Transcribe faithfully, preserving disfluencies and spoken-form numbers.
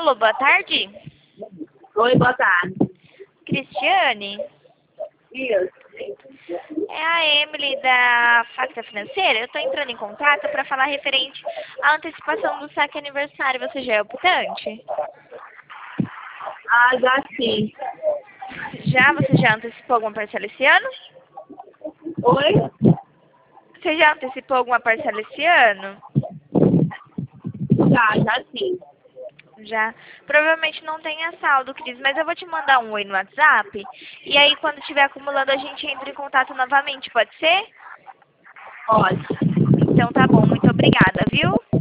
Alô, boa tarde. Oi, boa tarde. Cristiane? Isso. É a Emily da Facta Financeira. Eu estou entrando em contato para falar referente à antecipação do saque aniversário. Você já é optante? Ah, já sim. Já? Você já antecipou alguma parcela esse ano? Oi? Você já antecipou alguma parcela esse ano? Já, já sim. Já. Provavelmente não tenha saldo, Cris, mas eu vou te mandar um oi no WhatsApp. E aí, quando estiver acumulando, a gente entra em contato novamente, pode ser? Pode. Então tá bom, muito obrigada, viu?